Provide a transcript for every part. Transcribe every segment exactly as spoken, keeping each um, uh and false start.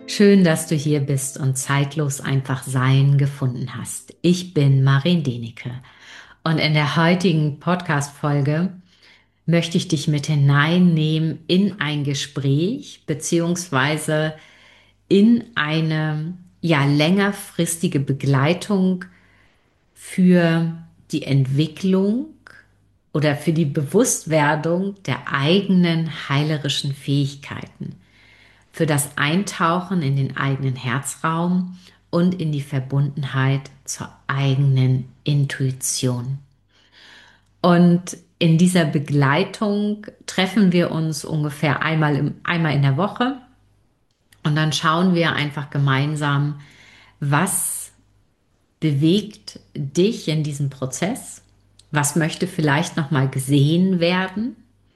Schön, dass du hier bist und zeitlos einfach Sein gefunden hast. Ich bin Marin Denike und in der heutigen Podcast-Folge möchte ich dich mit hineinnehmen in ein Gespräch beziehungsweise in eine ja längerfristige Begleitung für die Entwicklung oder für die Bewusstwerdung der eigenen heilerischen Fähigkeiten, für das Eintauchen in den eigenen Herzraum und in die Verbundenheit zur eigenen Intuition. Und in dieser Begleitung treffen wir uns ungefähr einmal, im, einmal in der Woche und dann schauen wir einfach gemeinsam, was bewegt dich in diesem Prozess, was möchte vielleicht nochmal gesehen werden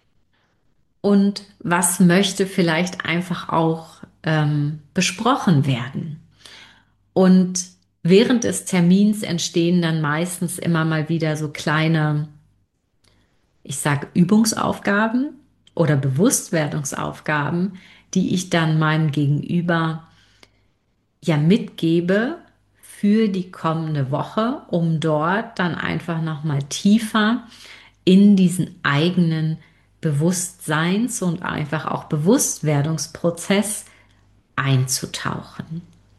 und was möchte vielleicht einfach auch ähm, besprochen werden. Und während des Termins entstehen dann meistens immer mal wieder so kleine, ich sage Übungsaufgaben oder Bewusstwerdungsaufgaben, die ich dann meinem Gegenüber ja mitgebe für die kommende Woche, um dort dann einfach nochmal tiefer in diesen eigenen Bewusstseins- und einfach auch Bewusstwerdungsprozess einzutauchen.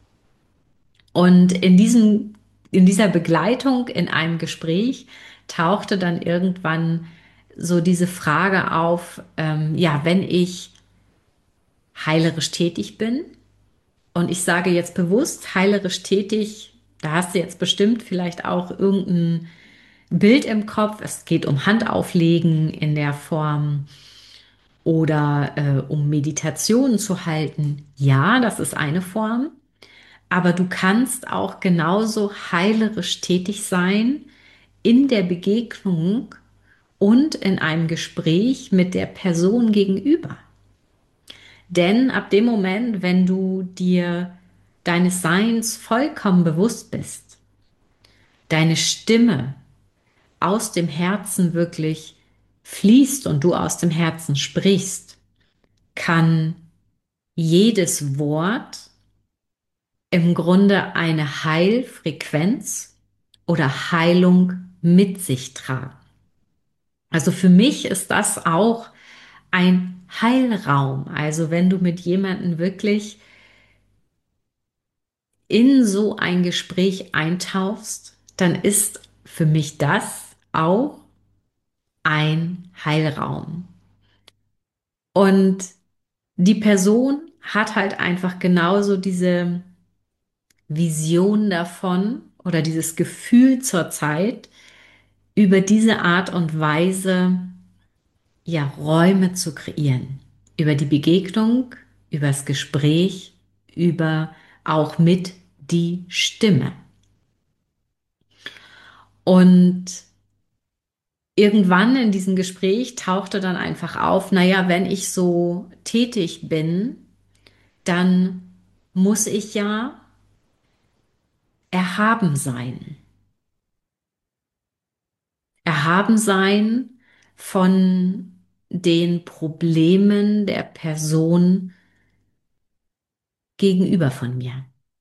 Und in diesem, in dieser Begleitung in einem Gespräch tauchte dann irgendwann so diese Frage auf, ähm, ja, wenn ich heilerisch tätig bin, und ich sage jetzt bewusst heilerisch tätig, da hast du jetzt bestimmt vielleicht auch irgendein Bild im Kopf. Es geht um Handauflegen in der Form oder äh, um Meditationen zu halten. Ja, das ist eine Form. Aber du kannst auch genauso heilerisch tätig sein in der Begegnung und in einem Gespräch mit der Person gegenüber. Denn ab dem Moment, wenn du dir deines Seins vollkommen bewusst bist, deine Stimme aus dem Herzen wirklich fließt und du aus dem Herzen sprichst, kann jedes Wort im Grunde eine Heilfrequenz oder Heilung mit sich tragen. Also für mich ist das auch ein Heilraum. Also wenn du mit jemandem wirklich in so ein Gespräch eintauchst, dann ist für mich das auch ein Heilraum. Und die Person hat halt einfach genauso diese Vision davon oder dieses Gefühl zur Zeit, über diese Art und Weise ja Räume zu kreieren. Über die Begegnung, über das Gespräch, über auch mit die Stimme. Und irgendwann in diesem Gespräch tauchte dann einfach auf, naja, wenn ich so tätig bin, dann muss ich ja erhaben sein. Erhaben sein von den Problemen der Person gegenüber von mir.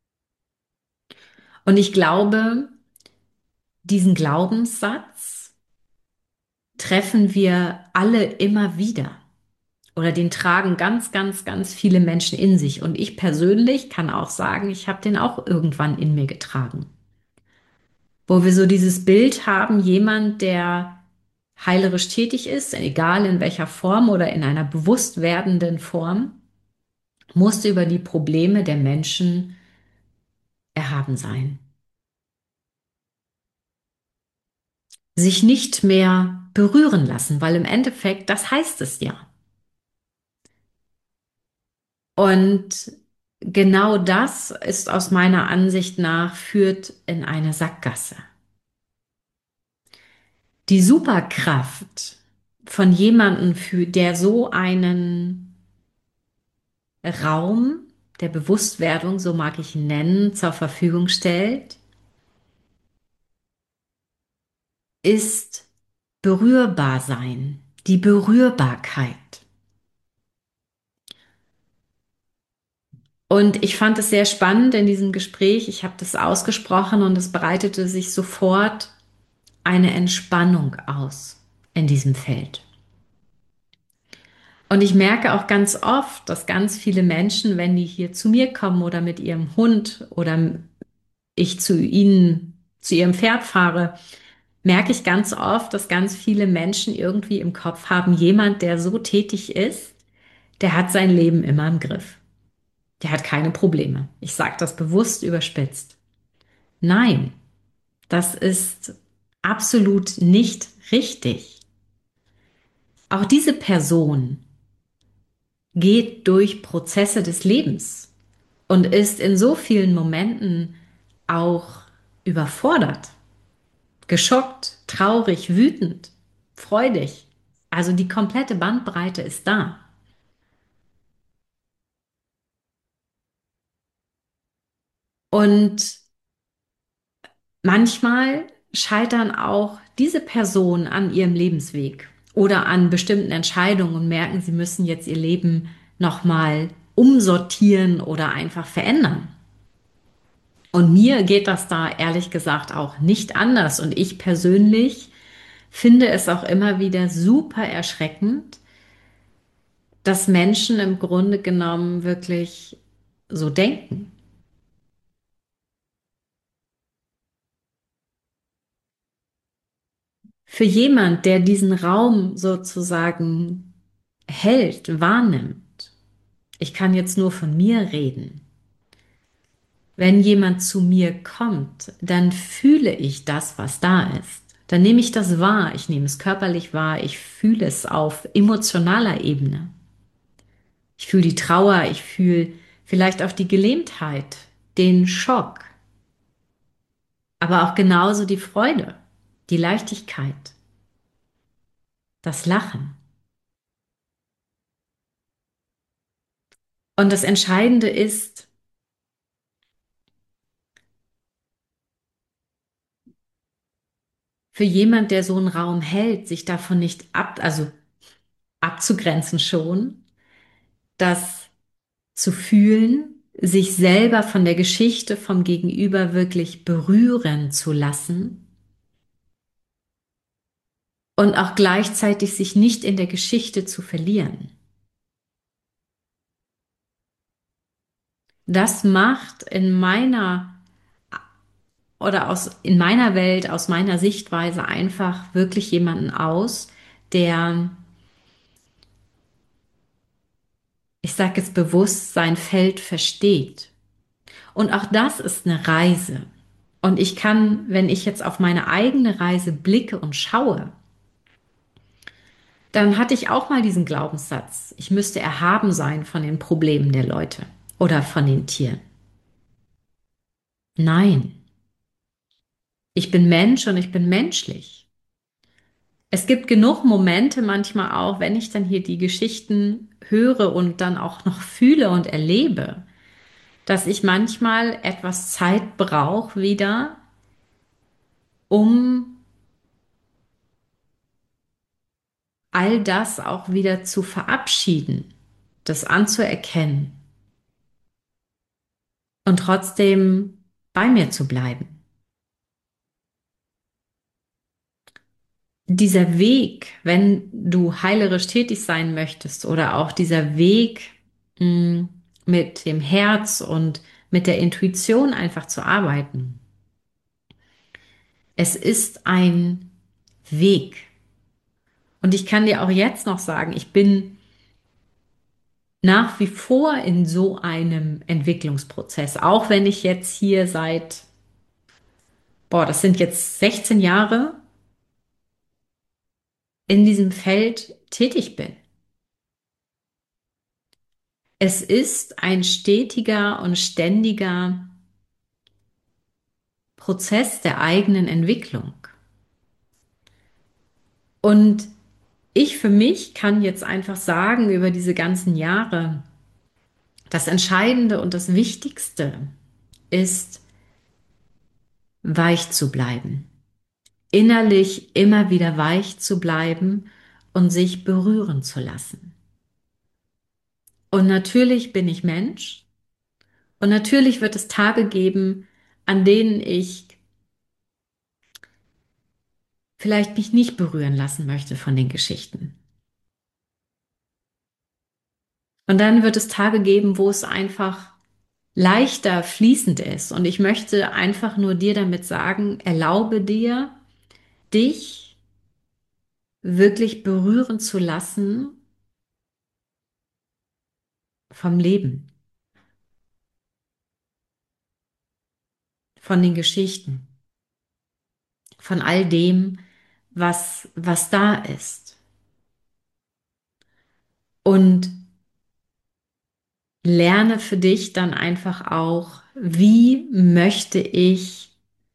Und ich glaube, diesen Glaubenssatz treffen wir alle immer wieder oder den tragen ganz, ganz, ganz viele Menschen in sich. Und ich persönlich kann auch sagen, ich habe den auch irgendwann in mir getragen. Wo wir so dieses Bild haben, jemand, der heilerisch tätig ist, egal in welcher Form oder in einer bewusst werdenden Form, musste über die Probleme der Menschen erhaben sein. Sich nicht mehr berühren lassen, weil im Endeffekt, das heißt es ja. Und genau das ist aus meiner Ansicht nach, führt in eine Sackgasse. Die Superkraft von jemandem, für der so einen Raum der Bewusstwerdung, so mag ich ihn nennen, zur Verfügung stellt, ist berührbar sein, die Berührbarkeit. Und ich fand es sehr spannend in diesem Gespräch. Ich habe das ausgesprochen und es breitete sich sofort eine Entspannung aus in diesem Feld. Und ich merke auch ganz oft, dass ganz viele Menschen, wenn die hier zu mir kommen oder mit ihrem Hund oder ich zu ihnen, zu ihrem Pferd fahre, merke ich ganz oft, dass ganz viele Menschen irgendwie im Kopf haben, jemand, der so tätig ist, der hat sein Leben immer im Griff. Der hat keine Probleme. Ich sage das bewusst überspitzt. Nein, das ist absolut nicht richtig. Auch diese Person geht durch Prozesse des Lebens und ist in so vielen Momenten auch überfordert, geschockt, traurig, wütend, freudig. Also die komplette Bandbreite ist da. Und manchmal scheitern auch diese Personen an ihrem Lebensweg oder an bestimmten Entscheidungen und merken, sie müssen jetzt ihr Leben nochmal umsortieren oder einfach verändern. Und mir geht das da ehrlich gesagt auch nicht anders. Und ich persönlich finde es auch immer wieder super erschreckend, dass Menschen im Grunde genommen wirklich so denken. Für jemand, der diesen Raum sozusagen hält, wahrnimmt, ich kann jetzt nur von mir reden. Wenn jemand zu mir kommt, dann fühle ich das, was da ist. Dann nehme ich das wahr, ich nehme es körperlich wahr, ich fühle es auf emotionaler Ebene. Ich fühle die Trauer, ich fühle vielleicht auch die Gelähmtheit, den Schock, aber auch genauso die Freude, die Leichtigkeit, das Lachen. Und das Entscheidende ist, für jemand, der so einen Raum hält, sich davon nicht ab, also abzugrenzen schon, das zu fühlen, sich selber von der Geschichte vom Gegenüber wirklich berühren zu lassen und auch gleichzeitig sich nicht in der Geschichte zu verlieren. Das macht in meiner oder aus in meiner Welt, aus meiner Sichtweise einfach wirklich jemanden aus, der, ich sage jetzt bewusst, sein Feld versteht. Und auch das ist eine Reise. Und ich kann, wenn ich jetzt auf meine eigene Reise blicke und schaue, dann hatte ich auch mal diesen Glaubenssatz, ich müsste erhaben sein von den Problemen der Leute oder von den Tieren. Nein, ich bin Mensch und ich bin menschlich. Es gibt genug Momente manchmal auch, wenn ich dann hier die Geschichten höre und dann auch noch fühle und erlebe, dass ich manchmal etwas Zeit brauche wieder, um all das auch wieder zu verabschieden, das anzuerkennen und trotzdem bei mir zu bleiben. Dieser Weg, wenn du heilerisch tätig sein möchtest oder auch dieser Weg mh, mit dem Herz und mit der Intuition einfach zu arbeiten. Es ist ein Weg. Und ich kann dir auch jetzt noch sagen, ich bin nach wie vor in so einem Entwicklungsprozess, auch wenn ich jetzt hier seit, boah, das sind jetzt sechzehn Jahre in diesem Feld tätig bin. Es ist ein stetiger und ständiger Prozess der eigenen Entwicklung. Und ich für mich kann jetzt einfach sagen, über diese ganzen Jahre, das Entscheidende und das Wichtigste ist, weich zu bleiben. Innerlich immer wieder weich zu bleiben und sich berühren zu lassen. Und natürlich bin ich Mensch Und natürlich wird es Tage geben, an denen ich vielleicht mich nicht berühren lassen möchte von den Geschichten. Und dann wird es Tage geben, wo es einfach leichter fließend ist. Und ich möchte einfach nur dir damit sagen, erlaube dir, dich wirklich berühren zu lassen vom Leben, von den Geschichten, von all dem, was, was da ist. Und lerne für dich dann einfach auch, wie möchte ich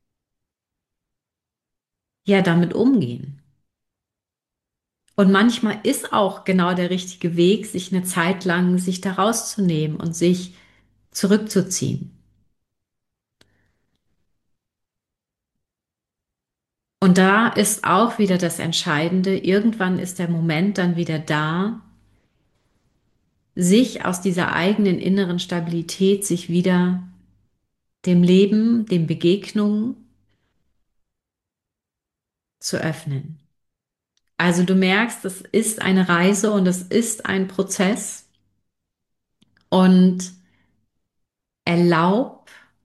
ja damit umgehen. Und manchmal ist auch genau der richtige Weg, sich eine Zeit lang sich da rauszunehmen und sich zurückzuziehen. Und da ist auch wieder das Entscheidende, irgendwann ist der Moment dann wieder da, sich aus dieser eigenen inneren Stabilität, sich wieder dem Leben, den Begegnungen zu öffnen. Also du merkst, es ist eine Reise und es ist ein Prozess und erlaub,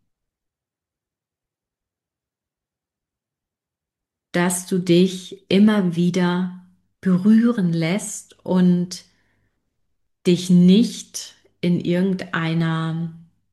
dass du dich immer wieder berühren lässt und dich nicht in irgendeiner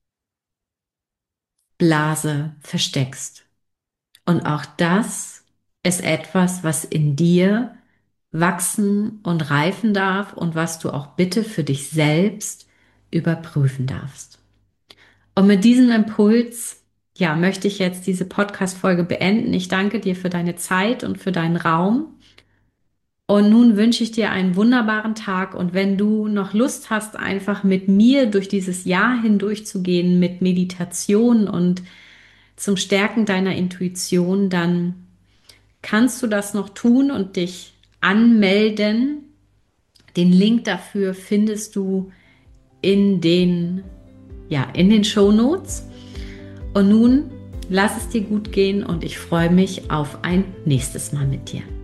Blase versteckst. Und auch das ist etwas, was in dir wachsen und reifen darf und was du auch bitte für dich selbst überprüfen darfst. Und mit diesem Impuls, ja, möchte ich jetzt diese Podcast-Folge beenden. Ich danke dir für deine Zeit und für deinen Raum. Und nun wünsche ich dir einen wunderbaren Tag. Und wenn du noch Lust hast, einfach mit mir durch dieses Jahr hindurch zu gehen, mit Meditation und zum Stärken deiner Intuition, dann kannst du das noch tun und dich anmelden. Den Link dafür findest du in den, ja, in den Shownotes. Und nun lass es dir gut gehen und ich freue mich auf ein nächstes Mal mit dir.